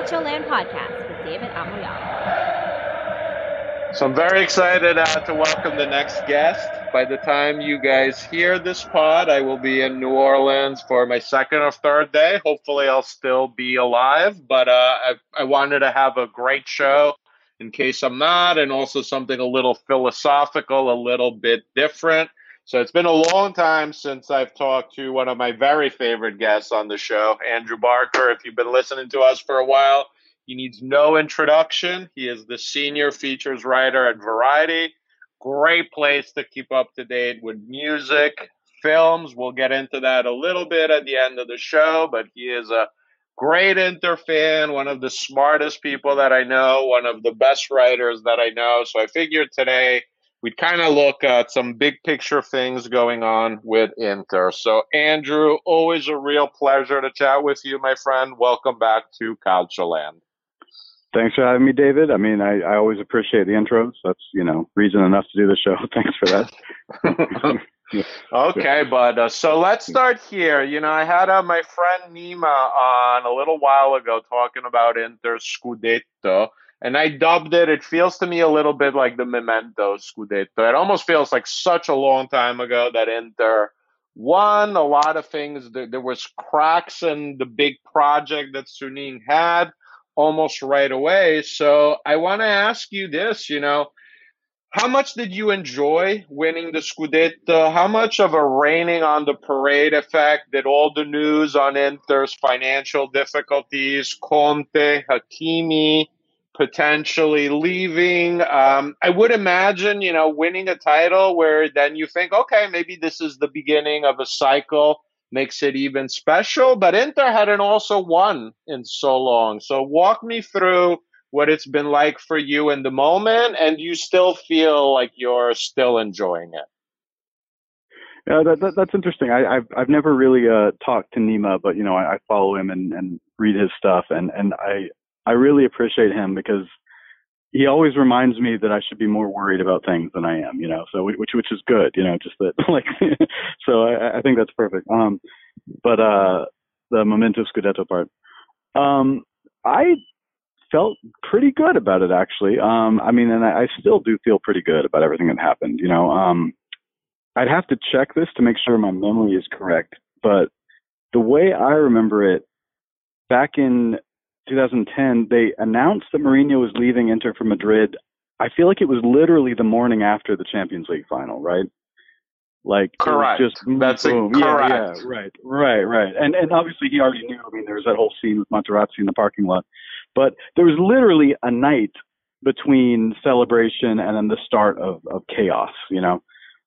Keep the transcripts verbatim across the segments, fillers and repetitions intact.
Calcioland Podcast with David Amoyala. So I'm very excited uh, to welcome the next guest. By the time you guys hear this pod, I will be in New Orleans for my second or third day. Hopefully, I'll still be alive. But uh, I, I wanted to have a great show in case I'm not, and also something a little philosophical, a little bit different. So it's been a long time since I've talked to one of my very favorite guests on the show, Andrew Barker. If you've been listening to us for a while, he needs no introduction. He is the senior features writer at Variety. Great place to keep up to date with music, films. We'll get into that a little bit at the end of the show, but he is a great Inter fan, one of the smartest people that I know, one of the best writers that I know. So I figured today we'd kind of look at some big picture things going on with Inter. So, Andrew, always a real pleasure to chat with you, my friend. Welcome back to Calcioland. Thanks for having me, David. I mean, I, I always appreciate the intros. That's, you know, reason enough to do the show. Thanks for that. Okay, but uh, so let's start here. You know, I had uh, my friend Nima on a little while ago talking about Inter Scudetto, and I dubbed it, it feels to me a little bit like the Memento Scudetto. It almost feels like such a long time ago that Inter won a lot of things. There, there was cracks in the big project that Suning had almost right away. So I want to ask you this, you know, how much did you enjoy winning the Scudetto? How much of a raining on the parade effect did all the news on Inter's financial difficulties, Conte, Hakimi potentially leaving? Um, I would imagine, you know, winning a title where then you think, okay, maybe this is the beginning of a cycle, makes it even special. But Inter hadn't also won in so long. So walk me through what it's been like for you in the moment, and you still feel like you're still enjoying it. Yeah, that, that, that's interesting. I, I've I've never really uh, talked to Nima, but you know, I, I follow him and, and read his stuff, and, and I I really appreciate him because he always reminds me that I should be more worried about things than I am, you know. So which which is good, you know, just that like. So I, I think that's perfect. Um, but uh, the Memento Scudetto part, um, I felt pretty good about it actually. Um, I mean, and I, I still do feel pretty good about everything that happened. You know, um, I'd have to check this to make sure my memory is correct, but the way I remember it, back in two thousand ten, they announced that Mourinho was leaving Inter for Madrid. I feel like it was literally the morning after the Champions League final, right? Like, correct. It was just That's boom. A, Yeah, correct. yeah, right, right, right. And and obviously he already knew. I mean, there was that whole scene with Materazzi in the parking lot, but there was literally a night between celebration and then the start of of chaos, you know.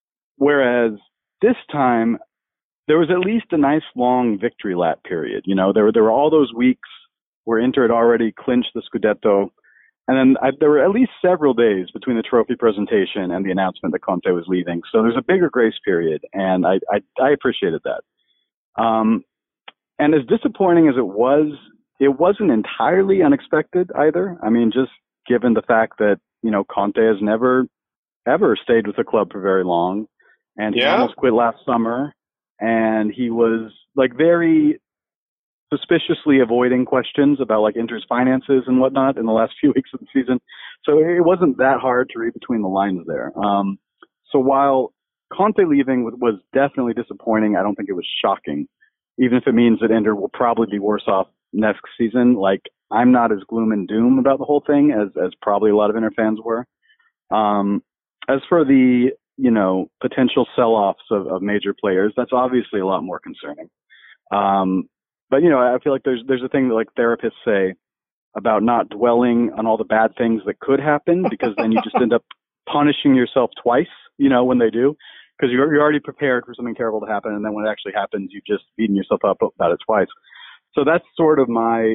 Whereas this time there was at least a nice long victory lap period. You know, there were there were all those weeks where Inter had already clinched the Scudetto. And then I, there were at least several days between the trophy presentation and the announcement that Conte was leaving. So there's a bigger grace period, and I, I, I appreciated that. Um, and as disappointing as it was, it wasn't entirely unexpected either. I mean, just given the fact that, you know, Conte has never, ever stayed with the club for very long, and he Yeah. almost quit last summer, and he was like very suspiciously avoiding questions about like Inter's finances and whatnot in the last few weeks of the season. So it wasn't that hard to read between the lines there. Um, so while Conte leaving was definitely disappointing, I don't think it was shocking, even if it means that Inter will probably be worse off next season. Like, I'm not as gloom and doom about the whole thing as, as probably a lot of Inter fans were. Um, as for the, you know, potential sell-offs of, of major players, that's obviously a lot more concerning. Um, But, you know, I feel like there's there's a thing that like therapists say about not dwelling on all the bad things that could happen, because then you just end up punishing yourself twice, you know, when they do, because you're, you're already prepared for something terrible to happen. And then when it actually happens, you've just beaten yourself up about it twice. So that's sort of my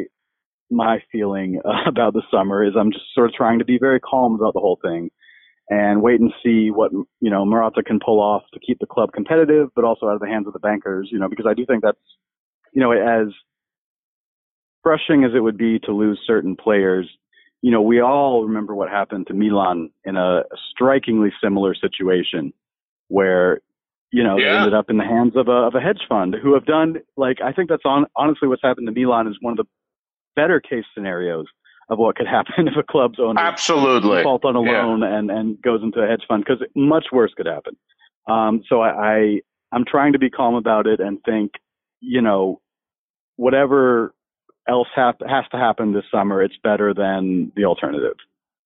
my feeling uh, about the summer is I'm just sort of trying to be very calm about the whole thing and wait and see what, you know, Marotta can pull off to keep the club competitive, but also out of the hands of the bankers, you know, because I do think that's, you know, as crushing as it would be to lose certain players, you know, we all remember what happened to Milan in a strikingly similar situation where, you know, Yeah. they ended up in the hands of a, of a hedge fund who have done, like, I think that's on, honestly what's happened to Milan is one of the better case scenarios of what could happen if a club's owner absolutely defaults on a yeah. loan and, and goes into a hedge fund, because much worse could happen. Um, so I, I, I'm trying to be calm about it and think, you know, whatever else have, has to happen this summer, it's better than the alternative.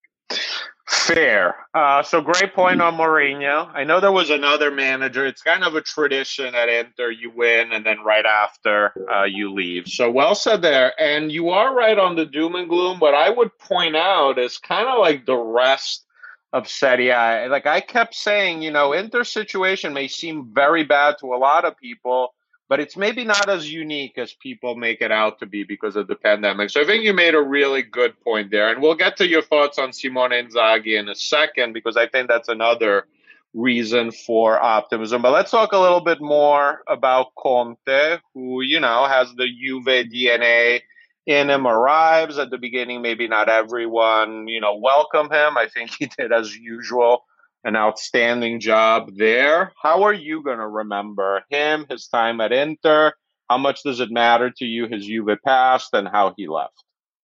Fair. Uh, so great point on Mourinho. I know there was another manager. It's kind of a tradition at Inter. You win, and then right after uh, you leave. So well said there. And you are right on the doom and gloom. What I would point out is kind of like the rest of Serie A. Like I kept saying, you know, Inter's situation may seem very bad to a lot of people, but it's maybe not as unique as people make it out to be because of the pandemic. So I think you made a really good point there. And we'll get to your thoughts on Simone Inzaghi in a second, because I think that's another reason for optimism. But let's talk a little bit more about Conte, who, you know, has the Juve D N A in him, arrives at the beginning. Maybe not everyone, you know, welcome him. I think he did, as usual, an outstanding job there. How are you going to remember him, his time at Inter? How much does it matter to you, his Juve past, and how he left?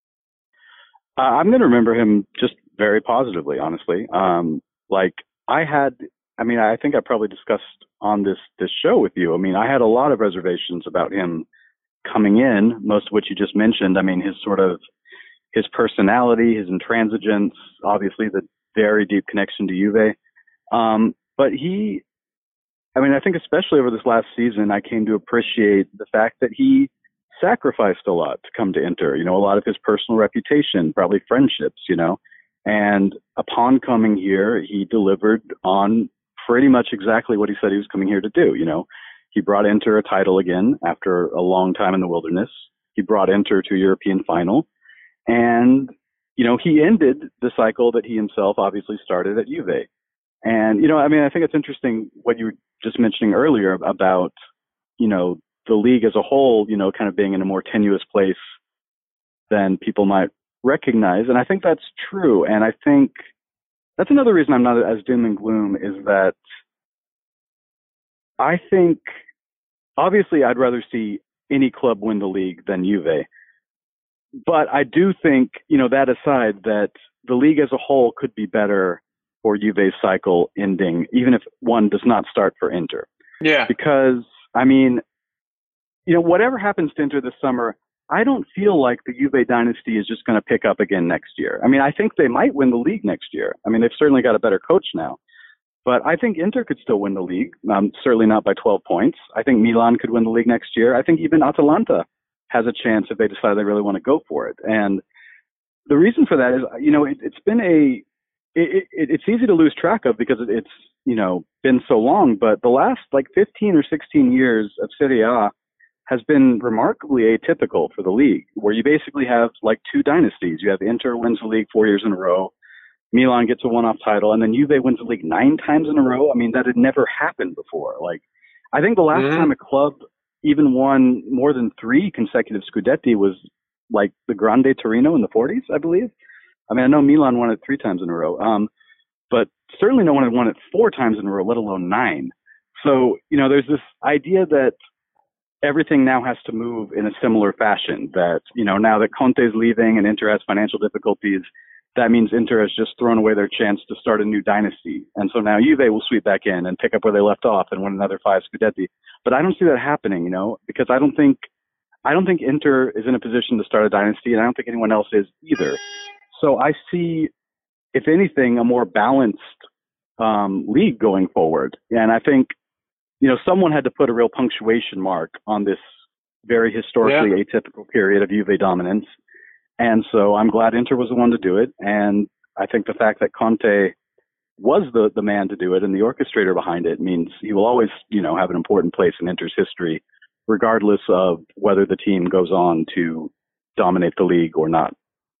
Uh, I'm going to remember him just very positively, honestly. Um, like I had, I mean, I think I probably discussed on this, this show with you. I mean, I had a lot of reservations about him coming in, most of which you just mentioned. I mean, his sort of, his personality, his intransigence, obviously the very deep connection to Juve. Um, but he, I mean, I think especially over this last season, I came to appreciate the fact that he sacrificed a lot to come to Inter, you know, a lot of his personal reputation, probably friendships, you know, and upon coming here, he delivered on pretty much exactly what he said he was coming here to do. You know, he brought Inter a title again after a long time in the wilderness. He brought Inter to a European final, and, you know, he ended the cycle that he himself obviously started at Juve. And, you know, I mean, I think it's interesting what you were just mentioning earlier about, you know, the league as a whole, you know, kind of being in a more tenuous place than people might recognize. And I think that's true. And I think that's another reason I'm not as doom and gloom, is that I think, obviously, I'd rather see any club win the league than Juve. But I do think, you know, that aside, that the league as a whole could be better for Juve's cycle ending, even if one does not start for Inter. Yeah. Because, I mean, you know, whatever happens to Inter this summer, I don't feel like the Juve dynasty is just going to pick up again next year. I mean, I think they might win the league next year. I mean, they've certainly got a better coach now. But I think Inter could still win the league, um, certainly not by twelve points. I think Milan could win the league next year. I think even Atalanta has a chance if they decide they really want to go for it. And the reason for that is, you know, it, it's been a, it, it, it's easy to lose track of because it's, you know, been so long, but the last like fifteen or sixteen years of Serie A has been remarkably atypical for the league, where you basically have like two dynasties. You have Inter wins the league four years in a row, Milan gets a one-off title, and then Juve wins the league nine times in a row. I mean, that had never happened before. Like, I think the last mm-hmm. time a club even won more than three consecutive Scudetti was like the Grande Torino in the forties, I believe. I mean, I know Milan won it three times in a row, um, but certainly no one had won it four times in a row, let alone nine. So, you know, there's this idea that everything now has to move in a similar fashion, that, you know, now that Conte's leaving and Inter has financial difficulties, that means Inter has just thrown away their chance to start a new dynasty. And so now Juve will sweep back in and pick up where they left off and win another five Scudetti. But I don't see that happening, you know, because I don't think, I don't think Inter is in a position to start a dynasty, and I don't think anyone else is either. So I see, if anything, a more balanced um, league going forward. And I think, you know, someone had to put a real punctuation mark on this very historically yeah. atypical period of Juve dominance. And so I'm glad Inter was the one to do it. And I think the fact that Conte was the, the man to do it and the orchestrator behind it means he will always, you know, have an important place in Inter's history, regardless of whether the team goes on to dominate the league or not.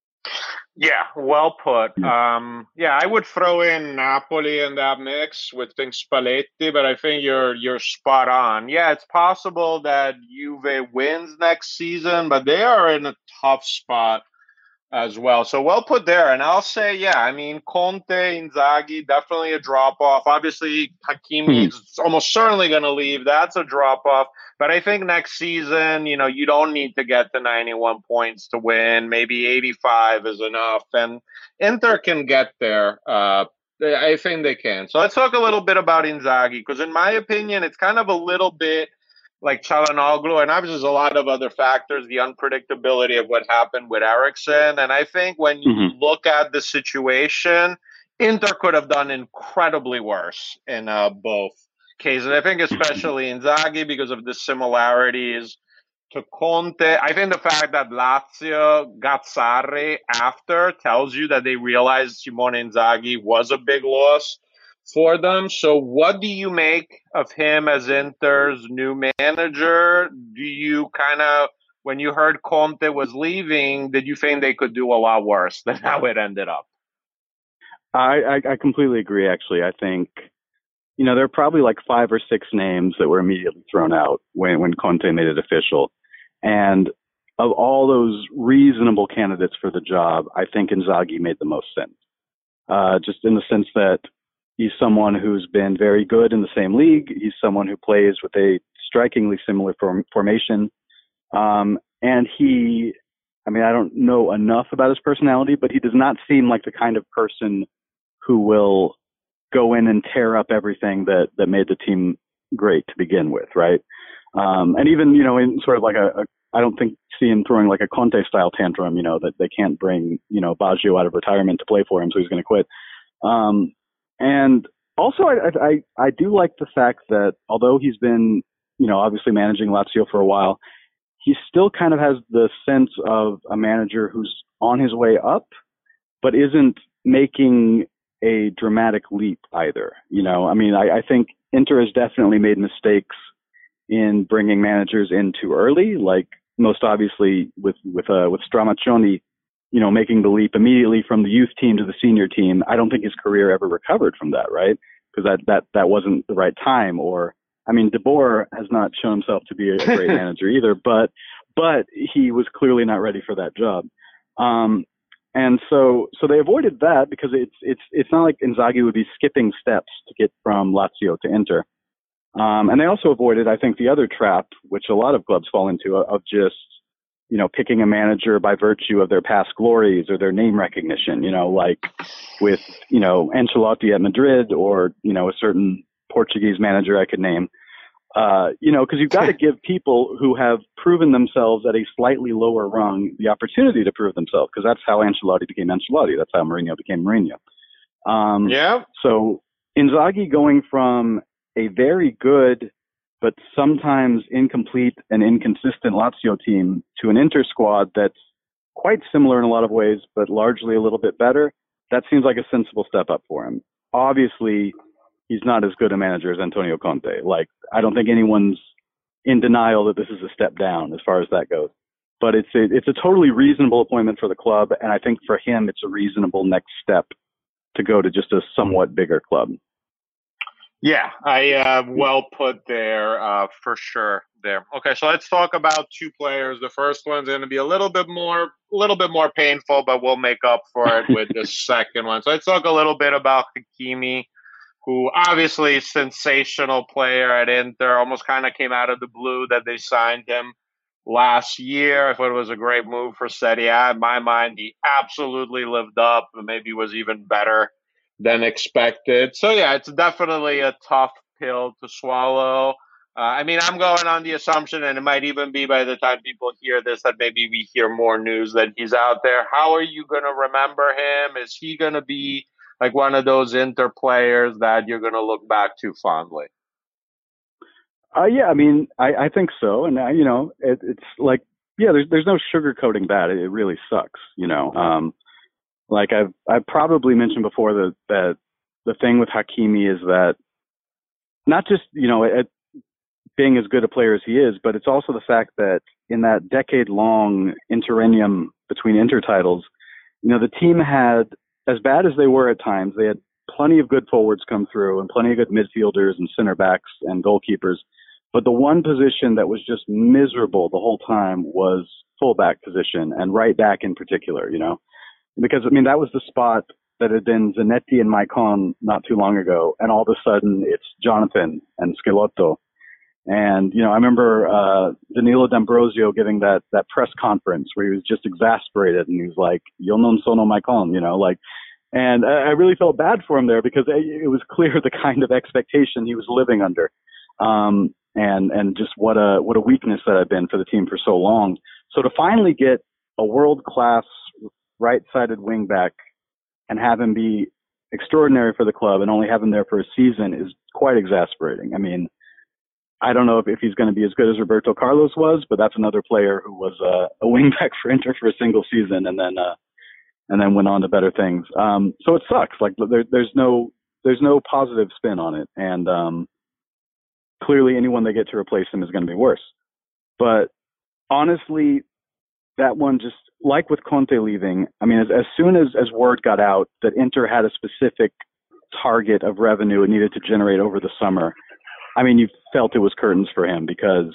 Yeah, well put. Um, yeah, I would throw in Napoli in that mix with things Spalletti, but I think you're you're spot on. Yeah, it's possible that Juve wins next season, but they are in a tough spot as well. So well put there. And I'll say, yeah, I mean, Conte, Inzaghi, definitely a drop off. Obviously, Hakimi is almost certainly going to leave. That's a drop off. But I think next season, you know, you don't need to get to ninety-one points to win. Maybe eighty-five is enough. And Inter can get there. Uh, I think they can. So let's talk a little bit about Inzaghi, because in my opinion, it's kind of a little bit like Çalhanoğlu, and obviously there's a lot of other factors, the unpredictability of what happened with Eriksen. And I think when you Mm-hmm. look at the situation, Inter could have done incredibly worse in uh, both cases. I think especially Inzaghi because of the similarities to Conte. I think the fact that Lazio got Sarri after tells you that they realized Simone Inzaghi was a big loss for them. So what do you make of him as Inter's new manager? Do you kind of, when you heard Conte was leaving, did you think they could do a lot worse than how it ended up? I, I, I completely agree, actually. I think, you know, there are probably like five or six names that were immediately thrown out when, when Conte made it official. And of all those reasonable candidates for the job, I think Inzaghi made the most sense. Uh, just in the sense that he's someone who's been very good in the same league. He's someone who plays with a strikingly similar form, formation. Um, and he, I mean, I don't know enough about his personality, but he does not seem like the kind of person who will go in and tear up everything that, that made the team great to begin with, right? Um, and even, you know, in sort of like a, a I don't think see him throwing like a Conte style tantrum, you know, that they can't bring, you know, Baggio out of retirement to play for him, so he's going to quit. Um, and also, I, I, I do like the fact that although he's been, you know, obviously managing Lazio for a while, he still kind of has the sense of a manager who's on his way up, but isn't making a dramatic leap either. You know, I mean, I, I think Inter has definitely made mistakes in bringing managers in too early, like most obviously with with uh, with Stramaccioni, you know, making the leap immediately from the youth team to the senior team. I don't think his career ever recovered from that, right? Because that that that wasn't the right time. Or I mean, De Boer has not shown himself to be a great manager either, but but he was clearly not ready for that job. Um, and so so they avoided that because it's it's it's not like Inzaghi would be skipping steps to get from Lazio to Inter. Um, and they also avoided, I think, the other trap, which a lot of clubs fall into, of just, you know, picking a manager by virtue of their past glories or their name recognition, you know, like with, you know, Ancelotti at Madrid or, you know, a certain Portuguese manager I could name. Uh, you know, because you've got to give people who have proven themselves at a slightly lower rung the opportunity to prove themselves, because that's how Ancelotti became Ancelotti. That's how Mourinho became Mourinho. Um, yeah. So Inzaghi going from a very good, but sometimes incomplete and inconsistent Lazio team to an Inter squad that's quite similar in a lot of ways, but largely a little bit better, that seems like a sensible step up for him. Obviously, he's not as good a manager as Antonio Conte. Like, I don't think anyone's in denial that this is a step down as far as that goes. But it's a, it's a totally reasonable appointment for the club, and I think for him it's a reasonable next step to go to just a somewhat bigger club. Yeah, I uh, well put there uh, for sure. There. Okay, so let's talk about two players. The first one's going to be a little bit more, a little bit more painful, but we'll make up for it with the second one. So let's talk a little bit about Hakimi, who obviously sensational player at Inter. Almost kind of came out of the blue that they signed him last year. I thought it was a great move for Serie A. In my mind, he absolutely lived up, and maybe was even better than expected. So yeah, it's definitely a tough pill to swallow. Uh, I mean, I'm going on the assumption, and it might even be by the time people hear this, that maybe we hear more news that he's out there. How are you going to remember him? Is he going to be like one of those Inter players that you're going to look back to fondly? Uh, yeah, I mean, I, I think so. And, uh, you know, it, it's like, yeah, there's there's no sugarcoating that. It, it really sucks, you know. Um, Like I've I've probably mentioned before that that the thing with Hakimi is that not just, you know, at being as good a player as he is, but it's also the fact that in that decade long interregnum between Inter titles, you know, the team had, as bad as they were at times, they had plenty of good forwards come through and plenty of good midfielders and center backs and goalkeepers. But the one position that was just miserable the whole time was fullback position, and right back in particular, you know, because I mean that was the spot that had been Zanetti and Maicon not too long ago, and all of a sudden it's Jonathan and Schelotto. And, you know, I remember uh, Danilo D'Ambrosio giving that, that press conference where he was just exasperated, and he was like, "Yo non sono Maicon," you know, like, and I, I really felt bad for him there because it, it was clear the kind of expectation he was living under. Um, and, and just what a, what a weakness that had been for the team for so long. So to finally get a world-class right-sided wing-back and have him be extraordinary for the club and only have him there for a season is quite exasperating. I mean, I don't know if, if he's going to be as good as Roberto Carlos was, but that's another player who was uh, a wing-back for Inter for a single season and then uh, and then went on to better things. Um, so it sucks. Like there, there's no there's no positive spin on it, and um, clearly anyone they get to replace him is going to be worse. But honestly, that one just, like with Conte leaving, I mean, as, as soon as, as word got out that Inter had a specific target of revenue it needed to generate over the summer, I mean, you felt it was curtains for him, because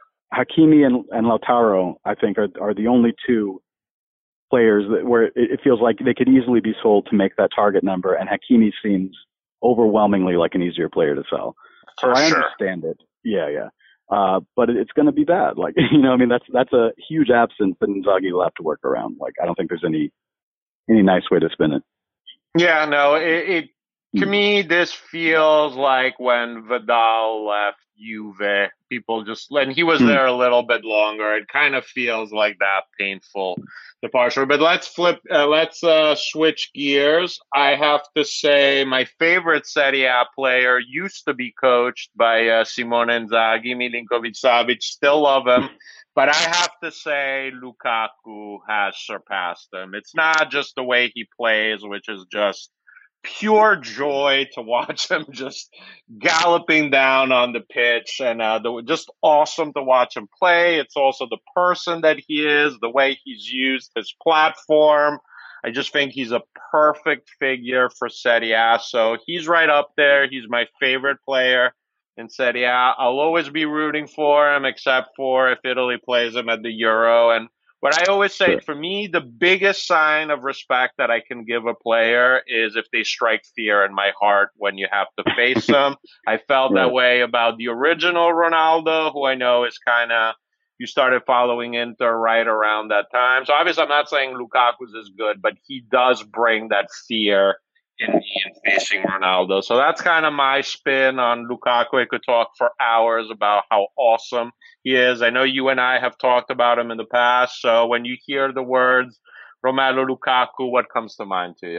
Hakimi and, and Lautaro, I think, are, are the only two players that where it, it feels like they could easily be sold to make that target number, and Hakimi seems overwhelmingly like an easier player to sell. So For I sure. understand it. Yeah, yeah. Uh, but it, it's going to be bad. Like, you know, I mean, that's that's a huge absence that Inzaghi will have to work around. Like, I don't think there's any any nice way to spin it. Yeah, no, it, it to Hmm. me, this feels like when Vidal left Juve. People just, and he was Hmm. there a little bit longer. It kind of feels like that painful departure. But let's flip, uh, let's uh, switch gears. I have to say, my favorite Serie A player used to be coached by uh, Simone Inzaghi, Milinkovic Savic. Still love him. But I have to say, Lukaku has surpassed him. It's not just the way he plays, which is just pure joy to watch him just galloping down on the pitch, and uh, the, just awesome to watch him play. It's also the person that he is, the way he's used his platform. I just think he's a perfect figure for Serie A. So he's right up there. He's my favorite player in Serie A. I'll always be rooting for him, except for if Italy plays him at the Euro. And what I always say, Sure. for me, the biggest sign of respect that I can give a player is if they strike fear in my heart when you have to face them. I felt Right. that way about the original Ronaldo, who I know is kind of, you started following Inter right around that time. So obviously I'm not saying Lukaku's is good, but he does bring that fear in me in facing Ronaldo. So that's kind of my spin on Lukaku. I could talk for hours about how awesome he is. I know you and I have talked about him in the past. So when you hear the words Romelu Lukaku, what comes to mind to you?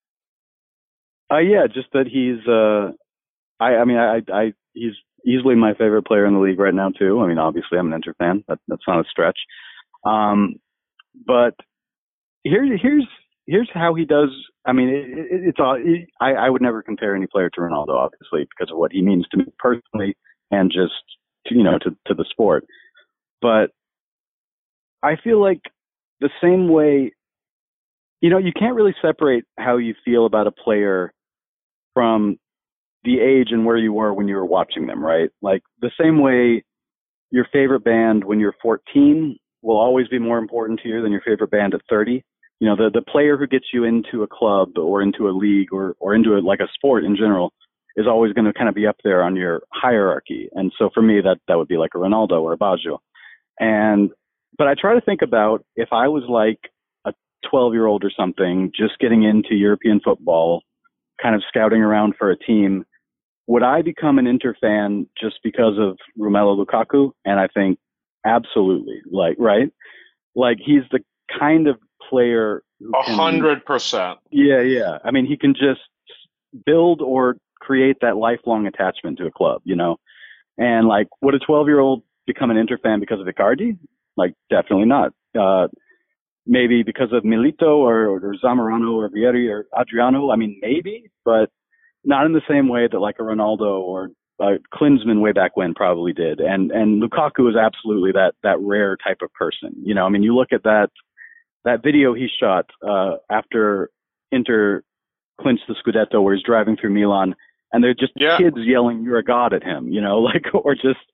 Uh, yeah, just that he's. Uh, I, I mean, I, I, he's easily my favorite player in the league right now too. I mean, obviously I'm an Inter fan. That, that's not a stretch. Um, but here's here's here's how he does. I mean, it, it, it's all. It, I, I would never compare any player to Ronaldo, obviously, because of what he means to me personally, and just to, you know to to the sport. But I feel like the same way, you know, you can't really separate how you feel about a player from the age and where you were when you were watching them, right? Like the same way your favorite band when you're fourteen will always be more important to you than your favorite band at thirty. You know, the, the player who gets you into a club or into a league or, or into a, like a sport in general is always going to kind of be up there on your hierarchy. And so for me, that, that would be like a Ronaldo or a Baggio. And, but I try to think about if I was like a twelve year old or something, just getting into European football, kind of scouting around for a team, would I become an Inter fan just because of Romelu Lukaku? And I think absolutely, like, right? Like he's the kind of player who A can, hundred percent. yeah, yeah. I mean, he can just build or create that lifelong attachment to a club, you know? And like, would a twelve year old become an Inter fan because of Icardi? Like, definitely not. Uh, maybe because of Milito or, or Zamorano or Vieri or Adriano. I mean, maybe, but not in the same way that like a Ronaldo or uh, Klinsmann way back when probably did. And and Lukaku is absolutely that that rare type of person. You know, I mean, you look at that that video he shot uh, after Inter clinched the Scudetto, where he's driving through Milan, and they're just Yeah. kids yelling "You're a god" at him. You know, like or just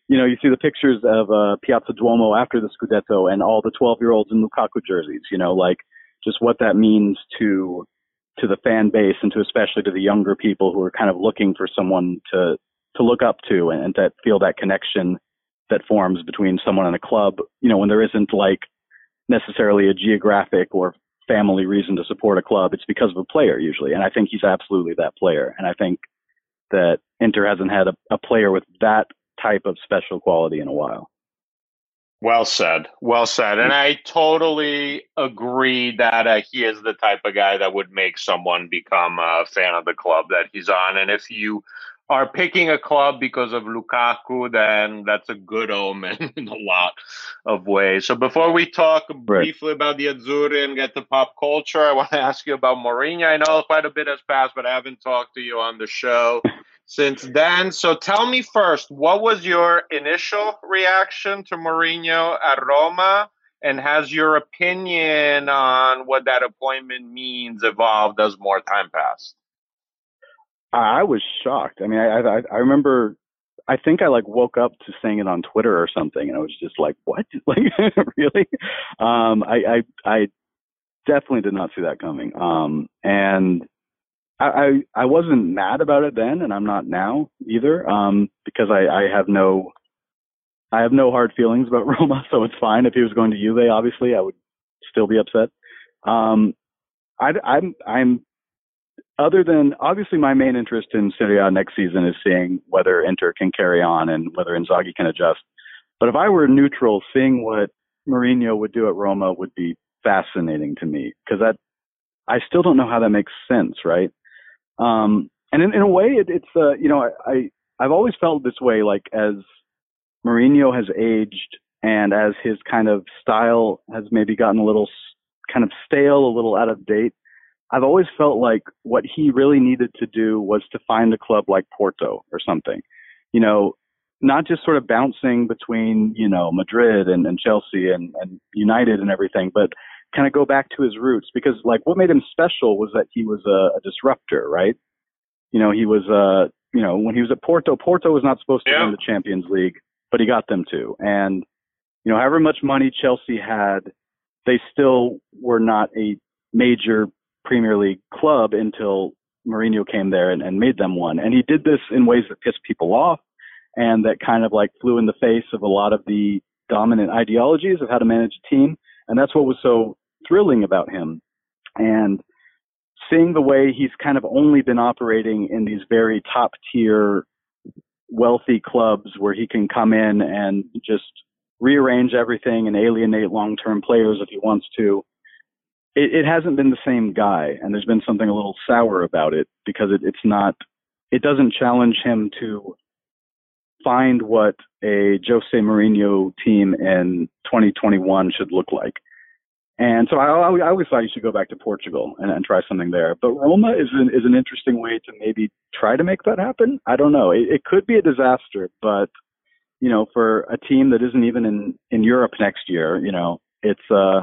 you know, you see the pictures of uh, Piazza Duomo after the Scudetto and all the twelve-year-olds in Lukaku jerseys, you know, like just what that means to to the fan base and to especially to the younger people who are kind of looking for someone to to look up to and, and to feel that connection that forms between someone and a club, you know, when there isn't like necessarily a geographic or family reason to support a club. It's because of a player usually. And I think he's absolutely that player. And I think that Inter hasn't had a, a player with that type of special quality in a while. Well said. Well said. And I totally agree that uh, he is the type of guy that would make someone become a fan of the club that he's on. And if you are picking a club because of Lukaku, then that's a good omen in a lot of ways. So before we talk right. briefly about the Azzurri and get to pop culture, I want to ask you about Mourinho. I know quite a bit has passed, but I haven't talked to you on the show since then. So tell me first, what was your initial reaction to Mourinho at Roma? And has your opinion on what that appointment means evolved as more time passed? I was shocked. I mean, I, I I remember, I think I like woke up to saying it on Twitter or something, and I was just like, "What? Like, really?" Um, I, I I definitely did not see that coming. Um, and I, I I wasn't mad about it then, and I'm not now either. Um, because I I have no I have no hard feelings about Roma, so it's fine. If he was going to Juve, obviously, I would still be upset. Um, I I'm I'm. Other than, obviously, my main interest in Serie A next season is seeing whether Inter can carry on and whether Inzaghi can adjust. But if I were neutral, seeing what Mourinho would do at Roma would be fascinating to me, because that I still don't know how that makes sense, right? Um, and in, in a way, it, it's uh, you know, I, I I've always felt this way, like as Mourinho has aged and as his kind of style has maybe gotten a little kind of stale, a little out of date. I've always felt like what he really needed to do was to find a club like Porto or something, you know, not just sort of bouncing between, you know, Madrid and, and Chelsea and, and United and everything, but kind of go back to his roots, because like what made him special was that he was a, a disruptor, right? You know, he was, uh, you know, when he was at Porto, Porto was not supposed to yeah. win the Champions League, but he got them to. And, you know, however much money Chelsea had, they still were not a major Premier League club until Mourinho came there and, and made them one. And he did this in ways that pissed people off and that kind of like flew in the face of a lot of the dominant ideologies of how to manage a team. And that's what was so thrilling about him. And seeing the way he's kind of only been operating in these very top tier wealthy clubs where he can come in and just rearrange everything and alienate long-term players if he wants to. It, it hasn't been the same guy, and there's been something a little sour about it because it, it's not, it doesn't challenge him to find what a Jose Mourinho team in twenty twenty-one should look like. And so I, I always thought you should go back to Portugal and, and try something there. But Roma is an, is an interesting way to maybe try to make that happen. I don't know. It, it could be a disaster, but, you know, for a team that isn't even in, in Europe next year, you know, it's, uh,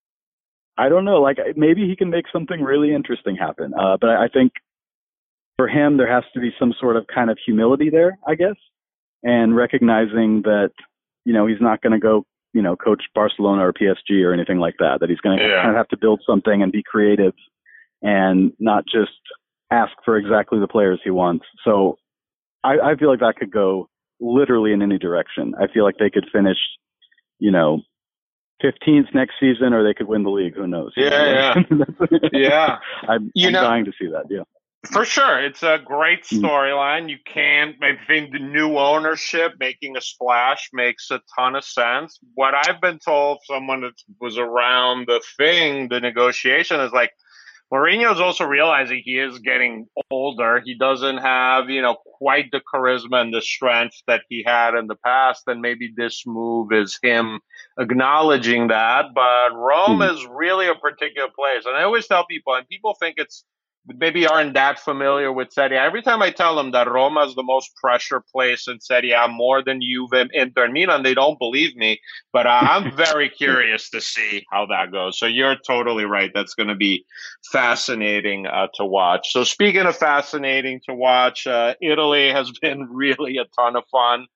I don't know, like maybe he can make something really interesting happen. Uh, but I, I think for him, there has to be some sort of kind of humility there, I guess, and recognizing that, you know, he's not going to go, you know, coach Barcelona or P S G or anything like that, that he's going to yeah. kind of have to build something and be creative and not just ask for exactly the players he wants. So I, I feel like that could go literally in any direction. I feel like they could finish, you know, fifteenth next season, or they could win the league. Who knows? Yeah, yeah, yeah. I'm, you I'm know, dying to see that. Yeah, for sure. It's a great storyline. You can't. I think the new ownership making a splash makes a ton of sense. What I've been told, someone that was around the thing, the negotiation, is like Mourinho's also realizing he is getting older. He doesn't have, you know, quite the charisma and the strength that he had in the past. And maybe this move is him acknowledging that. But Rome mm. is really a particular place. And I always tell people, and people think it's maybe aren't that familiar with Serie A. Every time I tell them that Roma is the most pressure place in Serie A, more than Juve, Inter, and Milan, they don't believe me. But uh, I'm very curious to see how that goes. So you're totally right. That's going to be fascinating uh, to watch. So speaking of fascinating to watch, uh, Italy has been really a ton of fun.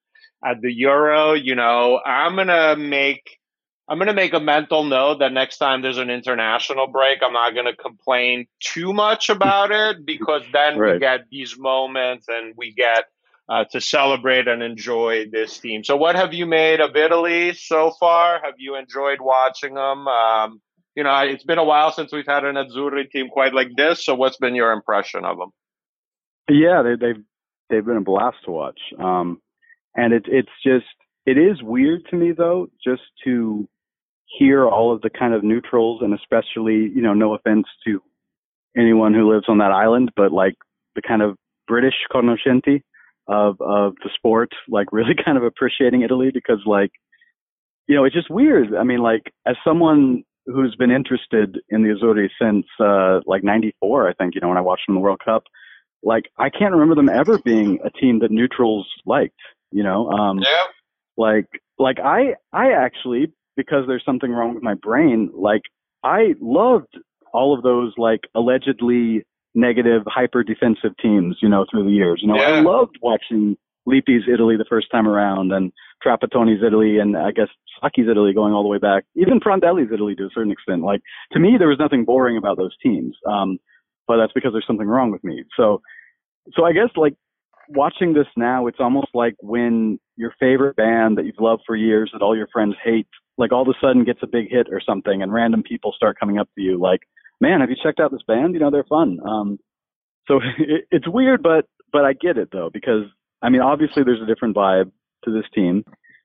at the Euro. You know, I'm gonna make I'm gonna make a mental note that next time there's an international break, I'm not gonna complain too much about it, because then we Right. get these moments and we get uh, to celebrate and enjoy this team. So, what have you made of Italy so far? Have you enjoyed watching them? Um, you know, it's been a while since we've had an Azzurri team quite like this. So, what's been your impression of them? Yeah, they, they've they've been a blast to watch. Um, and it, it's just it is weird to me though, just to hear all of the kind of neutrals, and especially, you know, no offense to anyone who lives on that island, but like the kind of British cognoscenti of of the sport, like really kind of appreciating Italy, because like, you know, it's just weird. I mean, like, as someone who's been interested in the Azzurri since uh like ninety-four, I think, you know, when I watched them in the World Cup, like I can't remember them ever being a team that neutrals liked, you know. Um Yeah. like like I I actually, because there's something wrong with my brain, like I loved all of those like allegedly negative, hyper defensive teams, you know, through the years. You know, Yeah. I loved watching Lippi's Italy the first time around, and Trapattoni's Italy, and I guess Sacchi's Italy going all the way back, even Prandelli's Italy to a certain extent. Like, to me, there was nothing boring about those teams. Um, but that's because there's something wrong with me. So, so I guess like watching this now, it's almost like when your favorite band that you've loved for years that all your friends hate, like all of a sudden gets a big hit or something, and random people start coming up to you like, man, have you checked out this band? You know, they're fun. Um, so it, it's weird, but, but I get it though, because I mean, obviously there's a different vibe to this team.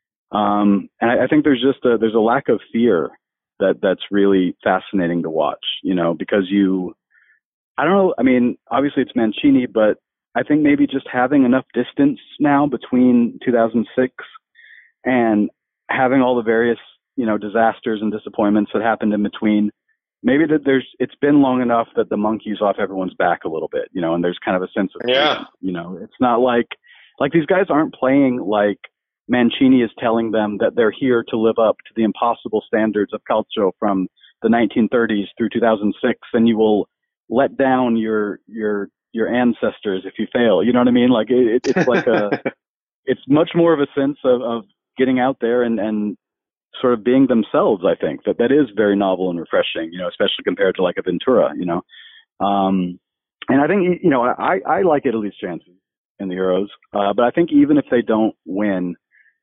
Um, and I, I think there's just a, there's a lack of fear that that's really fascinating to watch, you know, because you, I don't know. I mean, obviously it's Mancini, but I think maybe just having enough distance now between two thousand six and having all the various, you know, disasters and disappointments that happened in between, maybe that there's, it's been long enough that the monkey's off everyone's back a little bit, you know, and there's kind of a sense of Yeah. freedom, you know. It's not like, like these guys aren't playing like Mancini is telling them that they're here to live up to the impossible standards of calcio from the nineteen thirties through two thousand six, and you will let down your, your, your ancestors if you fail. You know what I mean? Like it, it's like a, it's much more of a sense of, of getting out there and, and sort of being themselves. I think that that is very novel and refreshing, you know, especially compared to like a Ventura, you know. Um, and I think, you know, I, I like Italy's chances in the Euros, uh, but I think even if they don't win,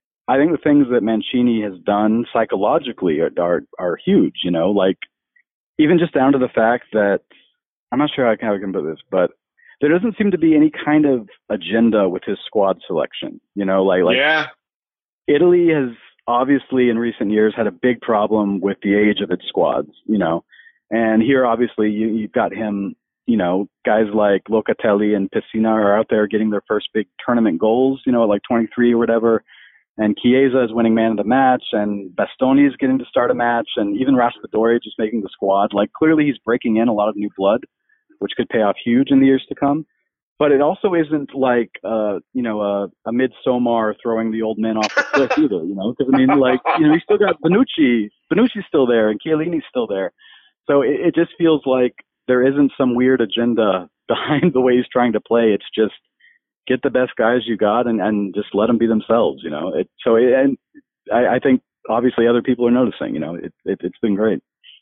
I think the things that Mancini has done psychologically are, are, are huge, you know, like even just down to the fact that, I'm not sure how I can put this, but there doesn't seem to be any kind of agenda with his squad selection. You know, like, like Yeah. Italy has obviously in recent years had a big problem with the age of its squads, you know, and here obviously you, you've got him, you know, guys like Locatelli and Pessina are out there getting their first big tournament goals, you know, at like twenty-three or whatever. And Chiesa is winning man of the match, and Bastoni is getting to start a match, and even Raspadori just making the squad. Like, clearly he's breaking in a lot of new blood, which could pay off huge in the years to come. But it also isn't like, uh, you know, a, a Midsommar throwing the old men off the cliff either, you know? Because, I mean, like, you know, you still got Bonucci. Bonucci's still there, and Chiellini's still there. So it, it just feels like there isn't some weird agenda behind the way he's trying to play. It's just, get the best guys you got and, and just let them be themselves, you know. It, so, it, and I, I think obviously other people are noticing, you know. It, it, it's been great.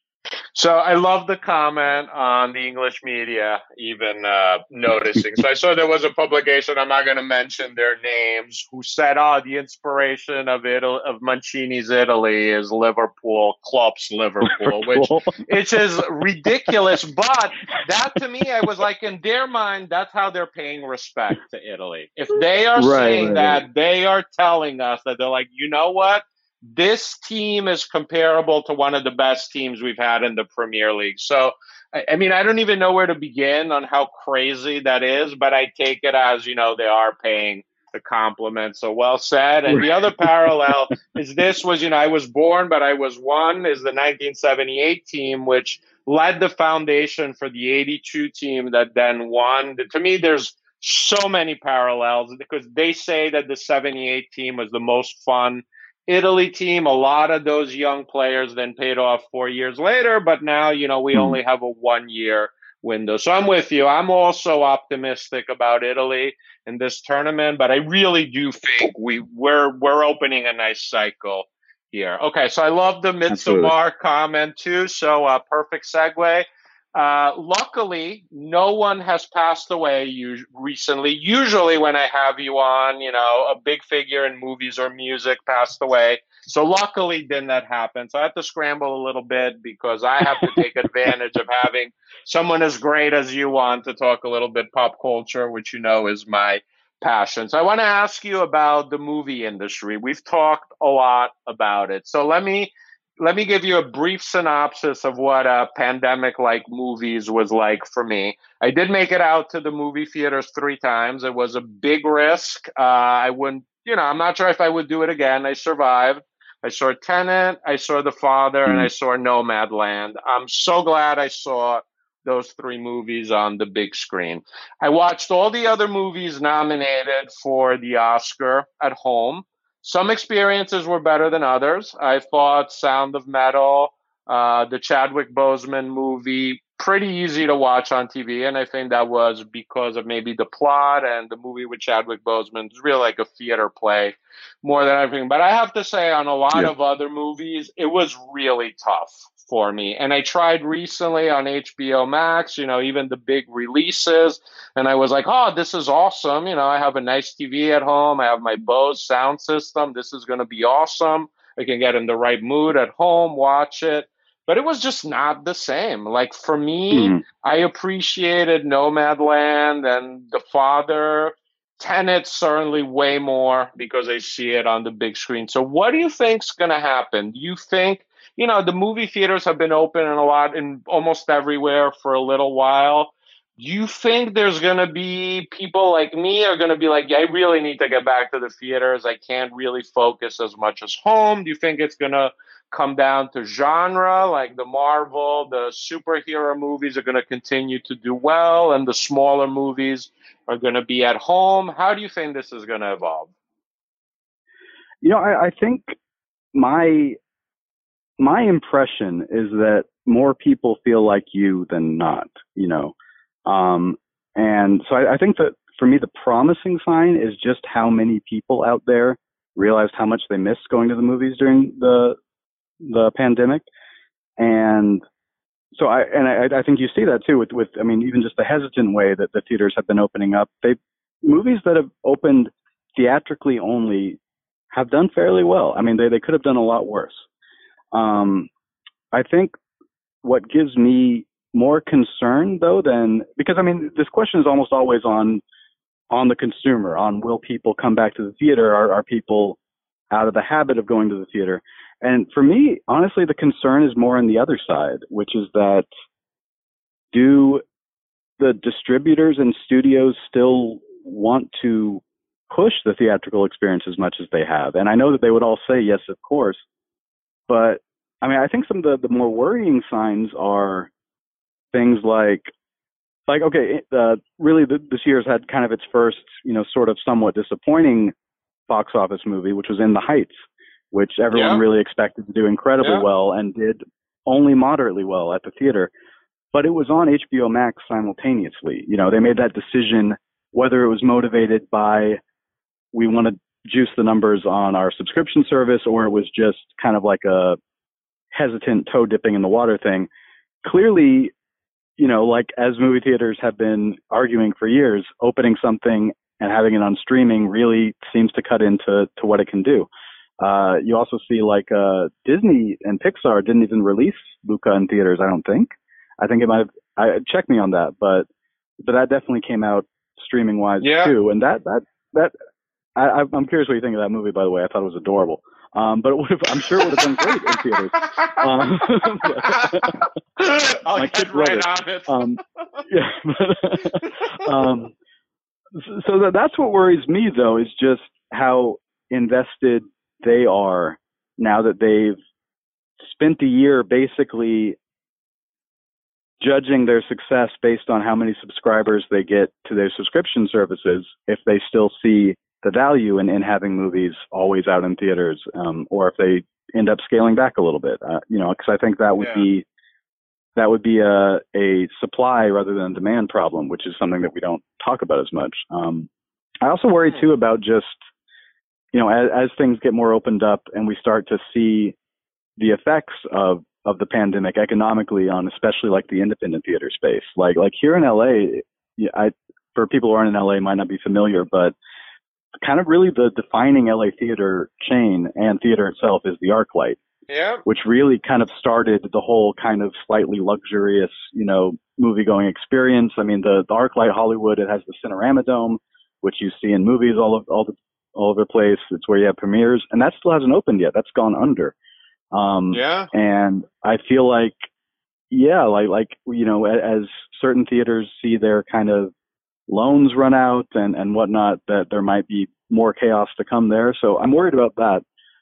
So I love the comment on the English media, even uh, noticing. So I saw there was a publication, I'm not going to mention their names, who said, oh, the inspiration of Italy, of Mancini's Italy is Liverpool, Klopp's Liverpool, which which is ridiculous. But that, to me, I was like, in their mind, that's how they're paying respect to Italy. If they are Right, saying right, that, right. they are telling us that they're like, you know what? This team is comparable to one of the best teams we've had in the Premier League. So, I, I mean, I don't even know where to begin on how crazy that is, but I take it as, you know, they are paying the compliment. So well said. And the other parallel is this was, you know, I was born, but I was one, is the nineteen seventy-eight team, which led the foundation for the eighty-two team that then won. To me, there's so many parallels because they say that the seventy-eight team was the most fun Italy team. A lot of those young players then paid off four years later, but now, you know, we only have a one year window. So I'm with you. I'm also optimistic about Italy in this tournament, but I really do think we we're we're opening a nice cycle here. Okay, so I love the Absolutely. Midsommar comment too. So uh, perfect segue. Uh, luckily, no one has passed away us- recently. Usually, when I have you on, you know, a big figure in movies or music passed away. So luckily, didn't that happen? So I have to scramble a little bit because I have to take advantage of having someone as great as you on to talk a little bit pop culture, which you know is my passion. So I want to ask you about the movie industry. We've talked a lot about it. So let me let me give you a brief synopsis of what a pandemic like movies was like for me. I did make it out to the movie theaters three times. It was a big risk. Uh, I wouldn't, you know, I'm not sure if I would do it again. I survived. I saw Tenet, I saw The Father, and I Mm. saw Nomadland. I'm so glad I saw those three movies on the big screen. I watched all the other movies nominated for the Oscar at home. Some experiences were better than others. I thought Sound of Metal, uh, the Chadwick Boseman movie, pretty easy to watch on T V, and I think that was because of maybe the plot and the movie with Chadwick Boseman is really like a theater play more than everything. But I have to say, on a lot Yeah. of other movies, it was really tough for me. And I tried recently on H B O Max, you know, even the big releases, and I was like, oh, this is awesome. You know, I have a nice T V at home. I have my Bose sound system. This is going to be awesome. I can get in the right mood at home, watch it. But it was just not the same. Like for me, Mhm. I appreciated Nomadland and The Father. Tenet certainly way more because I see it on the big screen. So what do you think's going to happen? Do you think, you know, the movie theaters have been open in a lot in almost everywhere for a little while. Do you think there's going to be people like me are going to be like, yeah, I really need to get back to the theaters. I can't really focus as much as home. Do you think it's going to come down to genre, like the Marvel, the superhero movies are going to continue to do well, and the smaller movies are going to be at home? How do you think this is going to evolve? You know, I, I think my my impression is that more people feel like you than not. You know, um, and so I, I think that for me, the promising sign is just how many people out there realized how much they missed going to the movies during the the pandemic, and so I and I, I think you see that too with with I mean even just the hesitant way that the theaters have been opening up. They movies that have opened theatrically only have done fairly well. I mean they they could have done a lot worse. Um, I think what gives me more concern though than because I mean this question is almost always on on the consumer, on will people come back to the theater? Are are people out of the habit of going to the theater? And for me, honestly, the concern is more on the other side, which is that do the distributors and studios still want to push the theatrical experience as much as they have? And I know that they would all say yes, of course. But I mean, I think some of the, the more worrying signs are things like, like, okay, uh, really the, this year's had kind of its first, you know, sort of somewhat disappointing box office movie, which was In the Heights, which everyone Yeah. really expected to do incredibly Yeah. well and did only moderately well at the theater. But it was on H B O Max simultaneously. You know, they made that decision whether it was motivated by we want to juice the numbers on our subscription service or it was just kind of like a hesitant toe dipping in the water thing. Clearly, you know, like as movie theaters have been arguing for years, opening something and having it on streaming really seems to cut into to what it can do. Uh, you also see like uh, Disney and Pixar didn't even release Luca in theaters, I don't think. I think it might have, I, check me on that, but but that definitely came out streaming wise Yeah. too. And that, that, that, I, I'm curious what you think of that movie, by the way. I thought it was adorable. Um, but it would have, I'm sure it would have done great in theaters. Um, I'll my get kids love right it. on it. Um, yeah, but, um, so that, that's what worries me, though, is just how invested they are now that they've spent the year basically judging their success based on how many subscribers they get to their subscription services, if they still see the value in, in having movies always out in theaters, um, or if they end up scaling back a little bit, uh, you know, because I think that would Yeah. be, that would be a, a supply rather than a demand problem, which is something that we don't talk about as much. Um, I also worry too about just, you know, as, as things get more opened up and we start to see the effects of, of the pandemic economically on especially like the independent theater space. Like, like here in L A, I, for people who aren't in L A might not be familiar, but kind of really the defining L A theater chain and theater itself is the ArcLight. Yeah. Which really kind of started the whole kind of slightly luxurious, you know, movie-going experience. I mean, the, the ArcLight Hollywood, it has the Cinerama Dome, which you see in movies all of, all, the, all over the place. It's where you have premieres, and that still hasn't opened yet. That's gone under. Um, yeah. And I feel like, yeah, like, like, you know, as, as certain theaters see their kind of loans run out and, and whatnot, that there might be more chaos to come there. So I'm worried about that.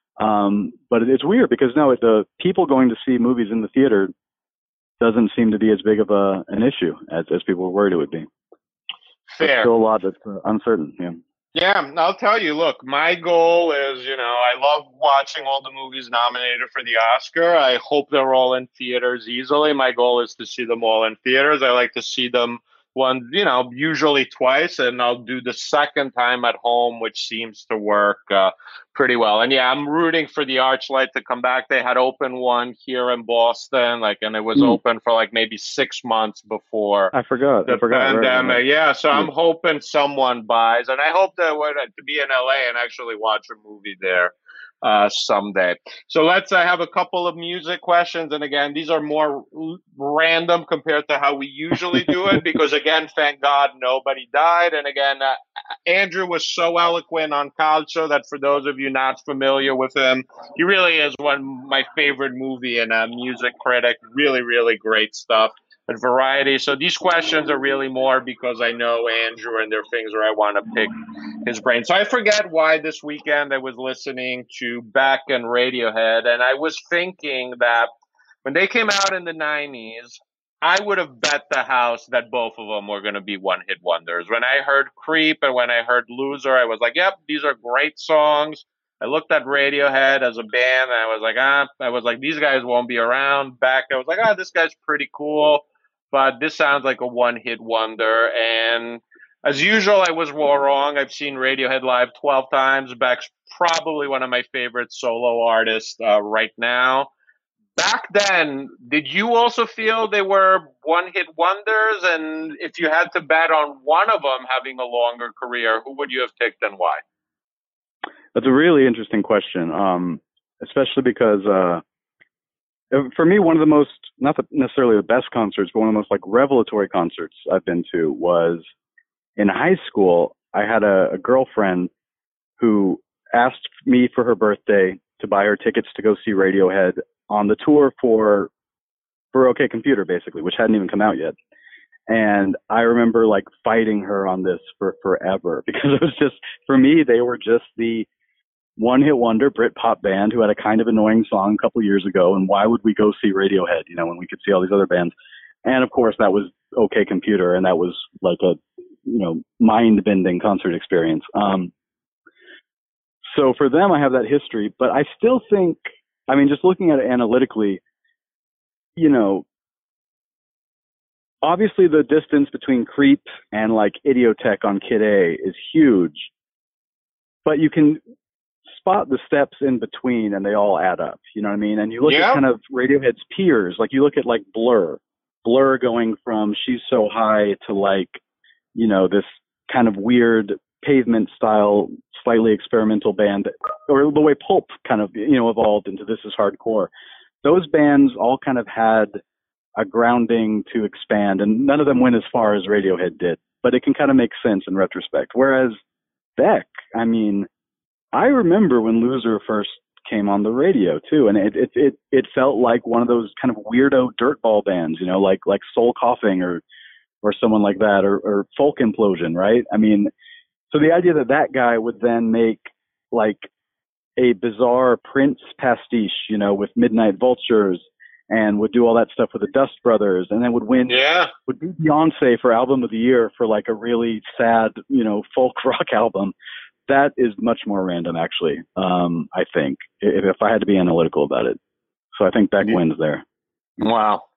Um, but it's weird because no, the people going to see movies in the theater doesn't seem to be as big of a an issue as, as people were worried it would be. Fair. There's still a lot that's uh, uncertain. Yeah. Yeah, I'll tell you, look, my goal is, you know, I love watching all the movies nominated for the Oscar. I hope they're all in theaters easily. My goal is to see them all in theaters. I like to see them one, you know, usually twice, and I'll do the second time at home, which seems to work uh, pretty well. And yeah, I'm rooting for the ArcLight to come back. They had opened one here in Boston, like, and it was mm. open for like maybe six months before I forgot the I forgot, pandemic. Right, right. Yeah, so yeah. I'm hoping someone buys, and I hope that we're to be in L A and actually watch a movie there uh, someday. So let's uh, have a couple of music questions. And again, these are more l- random compared to how we usually do it because, again, thank God nobody died. And again, uh, Andrew was so eloquent on Calcio that for those of you not familiar with him, he really is one of my favorite movie and a music critic. Really, really great stuff. But variety. So these questions are really more because I know Andrew and there are things where I want to pick his brain. So I forget why this weekend I was listening to Beck and Radiohead, and I was thinking that when they came out in the nineties, I would have bet the house that both of them were going to be one-hit wonders. When I heard Creep and when I heard Loser, I was like, yep, these are great songs. I looked at Radiohead as a band, and I was like, ah, I was like, these guys won't be around. Beck, I was like, ah, this guy's pretty cool. But this sounds like a one-hit wonder. And as usual, I was wrong. I've seen Radiohead live twelve times. Beck's probably one of my favorite solo artists uh, right now. Back then, did you also feel they were one-hit wonders? And if you had to bet on one of them having a longer career, who would you have picked and why? That's a really interesting question, um, especially because uh, for me, one of the most, not the, necessarily the best concerts, but one of the most like revelatory concerts I've been to was in high school. I had a, a girlfriend who asked me for her birthday to buy her tickets to go see Radiohead on the tour for for OK Computer, basically, which hadn't even come out yet. And I remember like fighting her on this for forever because it was just, for me, they were just the one-hit wonder Britpop band who had a kind of annoying song a couple years ago, and why would we go see Radiohead, you know, when we could see all these other bands? And of course, that was OK Computer, and that was like a, you know, mind-bending concert experience. Um, so for them, I have that history, but I still think, I mean, just looking at it analytically, you know, obviously the distance between Creep and like Idiotech on Kid A is huge, but you can spot the steps in between and they all add up, you know what I mean? And you look yeah. at kind of Radiohead's peers, like you look at like Blur, Blur going from She's So High to like, you know, this kind of weird Pavement style, slightly experimental band, or the way Pulp kind of, you know, evolved into This Is Hardcore. Those bands all kind of had a grounding to expand, and none of them went as far as Radiohead did, but it can kind of make sense in retrospect. Whereas Beck, I mean, I remember when Loser first came on the radio too, and it it it, it felt like one of those kind of weirdo dirtball bands, you know, like like Soul Coughing or or someone like that, or, or Folk Implosion, right? I mean, so the idea that that guy would then make like a bizarre Prince pastiche, you know, with Midnight Vultures, and would do all that stuff with the Dust Brothers, and then would win, yeah. would be Beyonce for Album of the Year for like a really sad, you know, folk rock album. That is much more random, actually, um, I think, if, if I had to be analytical about it. So I think Beck wins there. Wow.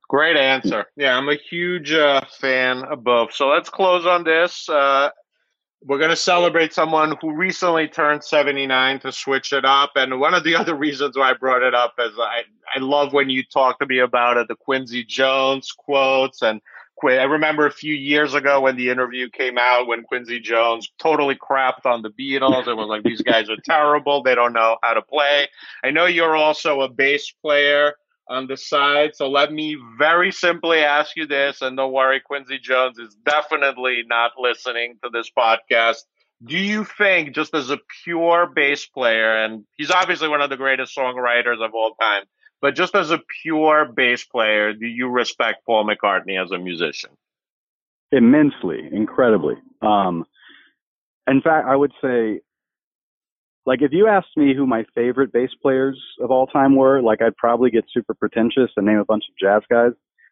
Great answer. Yeah, I'm a huge uh, fan of both. So let's close on this. Uh, we're going to celebrate someone who recently turned seventy-nine to switch it up. And one of the other reasons why I brought it up is I, I love when you talk to me about it, the Quincy Jones quotes. And Qu- I remember a few years ago when the interview came out when Quincy Jones totally crapped on the Beatles and was like, these guys are terrible. They don't know how to play. I know you're also a bass player on the side. So let me very simply ask you this, and don't worry, Quincy Jones is definitely not listening to this podcast. Do you think, just as a pure bass player, and he's obviously one of the greatest songwriters of all time, but just as a pure bass player, do you respect Paul McCartney as a musician? Immensely, incredibly. Um, in fact, I would say, like, if you asked me who my favorite bass players of all time were, like, I'd probably get super pretentious and name a bunch of jazz guys.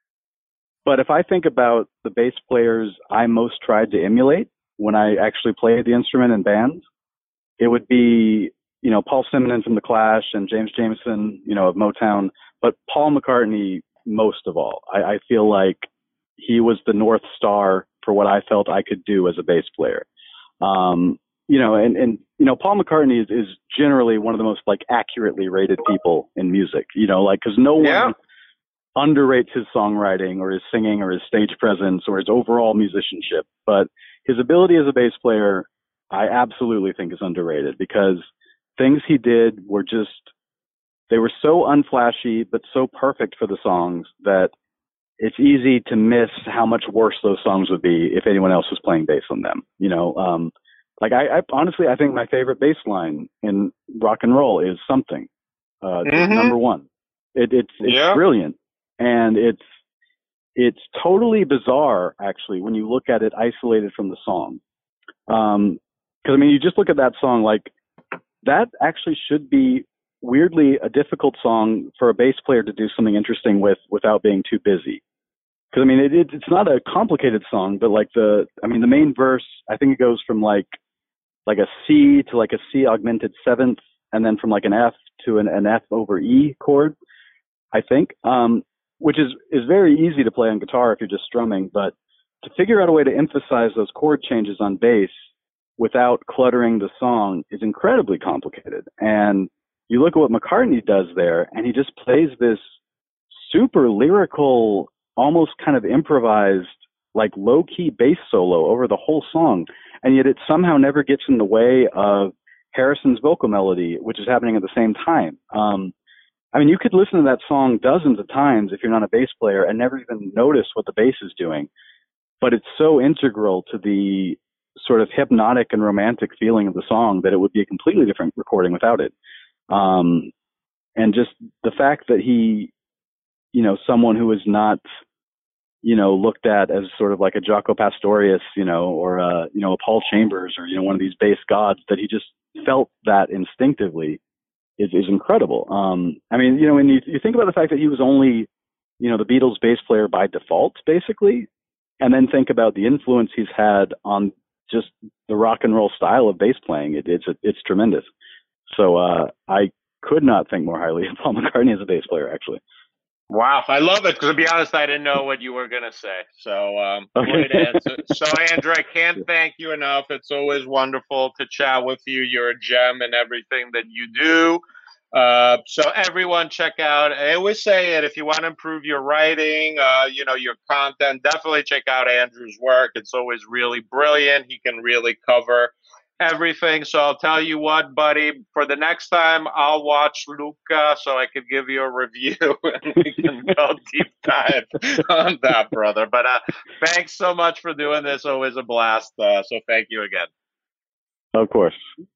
But if I think about the bass players I most tried to emulate when I actually played the instrument in bands, it would be, you know, Paul Simonon from The Clash and James Jamerson, you know, of Motown, but Paul McCartney most of all. I, I feel like he was the North Star for what I felt I could do as a bass player. Um, you know, and, and, you know, Paul McCartney is, is generally one of the most, like, accurately rated people in music, you know, like, cause no Yeah. one underrates his songwriting or his singing or his stage presence or his overall musicianship. But his ability as a bass player, I absolutely think is underrated because things he did were just, they were so unflashy, but so perfect for the songs that it's easy to miss how much worse those songs would be if anyone else was playing bass on them. You know, um, like I, I honestly, I think my favorite bass line in rock and roll is Something. Uh, Mhm. number one. It, it's it's Yeah. brilliant, and it's it's totally bizarre actually when you look at it isolated from the song. Um, because I mean, you just look at that song, like that actually should be weirdly a difficult song for a bass player to do something interesting with without being too busy. Because I mean, it, it it's not a complicated song, but like the I mean, the main verse, I think it goes from like like a C to like a C augmented seventh, and then from like an F to an, an F over E chord, I think, um, which is, is very easy to play on guitar if you're just strumming, but to figure out a way to emphasize those chord changes on bass without cluttering the song is incredibly complicated. And you look at what McCartney does there, and he just plays this super lyrical, almost kind of improvised, like low-key bass solo over the whole song, and yet it somehow never gets in the way of Harrison's vocal melody, which is happening at the same time. Um, I mean, you could listen to that song dozens of times if you're not a bass player and never even notice what the bass is doing, but it's so integral to the sort of hypnotic and romantic feeling of the song that it would be a completely different recording without it. Um, and just the fact that he, you know, someone who is not, you know, looked at as sort of like a Jaco Pastorius, you know, or, uh, you know, a Paul Chambers or, you know, one of these bass gods, that he just felt that instinctively is, is incredible. Um, I mean, you know, when you, you think about the fact that he was only, you know, the Beatles bass player by default, basically, and then think about the influence he's had on just the rock and roll style of bass playing, it, it's, it's tremendous. So, uh, I could not think more highly of Paul McCartney as a bass player, actually. Wow, I love it. Because to be honest, I didn't know what you were gonna say. So, um, Okay. great answer. So, Andrew, I can't thank you enough. It's always wonderful to chat with you. You're a gem in everything that you do. Uh, so, everyone, check out. I always say it. If you want to improve your writing, uh, you know, your content, definitely check out Andrew's work. It's always really brilliant. He can really cover everything. So I'll tell you what, buddy, for the next time, I'll watch Luca so I could give you a review and we can go deep dive on that, brother. But uh, thanks so much for doing this. Always a blast. Uh, so thank you again. Of course.